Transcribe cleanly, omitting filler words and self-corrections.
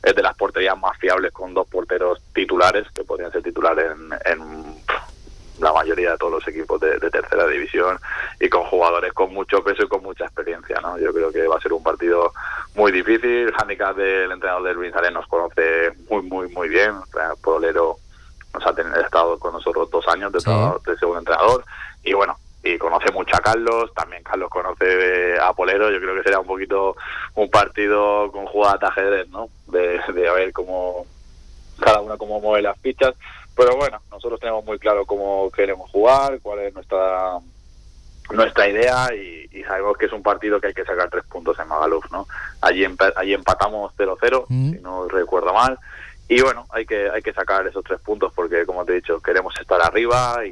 es de las porterías más fiables, con 2 porteros titulares, que podrían ser titulares en la mayoría de todos los equipos de tercera división, y con jugadores con mucho peso y con mucha experiencia, ¿no? Yo creo que va a ser un partido muy difícil. El handicap del entrenador del Vinzales nos conoce muy bien. Polero nos ha estado con nosotros 2 años de segundo entrenador, y bueno, y conoce mucho a Carlos, también Carlos conoce a Polero. Yo creo que será un poquito un partido con jugadas de ajedrez, ¿no? De a ver cómo cada una cómo mueve las fichas, pero bueno, nosotros tenemos muy claro cómo queremos jugar, cuál es nuestra idea, y sabemos que es un partido que hay que sacar 3 puntos en Magaluf, ¿no? Allí empatamos 0-0, si no recuerdo mal, y bueno, hay que sacar esos 3 puntos porque, como te he dicho, queremos estar arriba.